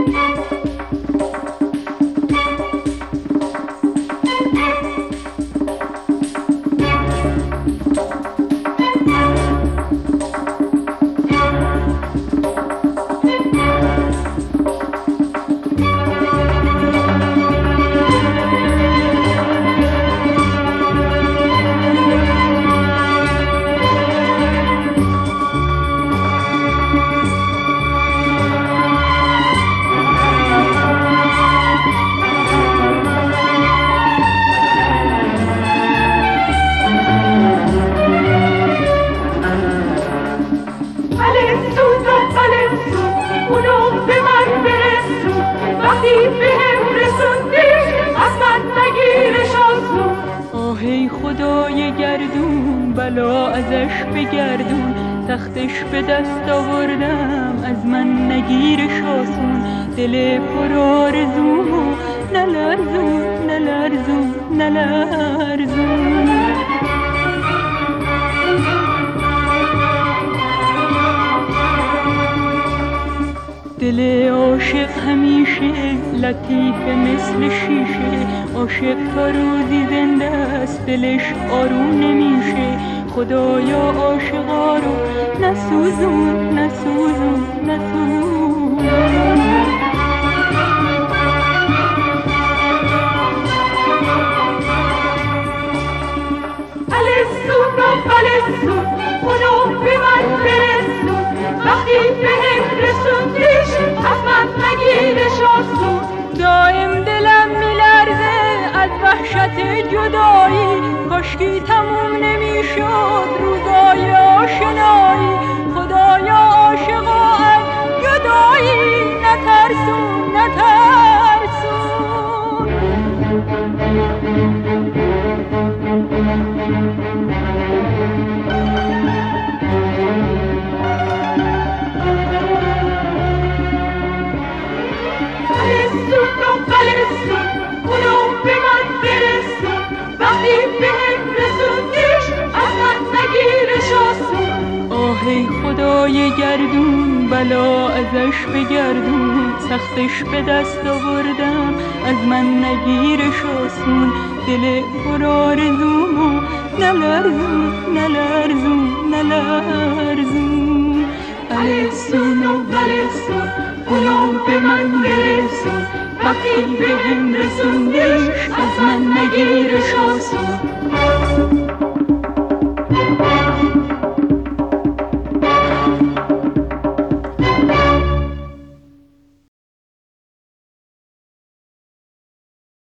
خدای گردون بلا ازش بگردون، تختش به دست آوردم از من نگیرش آسون. دل پر آرزومو نلرزون نلرزون نلرزون. دل عاشق همیشه لطیفه مثل شیشه، عاشق تا روزی زنده است دلش آروم نمیشه. خدایا عاشقا رو نسوزون نسوزون نسوزون. الستون و الستون اونو به من برسون، وقتی به هم رسوندیش از من نگیرش آسون. دائم دلم میلرزه از وحشت جدایی، کاشکی تموم نمیشد روزای آشنایی. خدایا عاشقا از جدایی نترسون نترسون. الستون اونو به من برسون، وقتی به هم رسوندیش از من نگیرش آسون. آهی خدای گردون بلا ازش بگردون، سختش به دست آوردم از من نگیرش آسون. دل پر آرزومو نلرزون نلرزون نلرزون. الستون و الستون اونو به من برسون، وقتی به هم رسوندیش از من نگیرش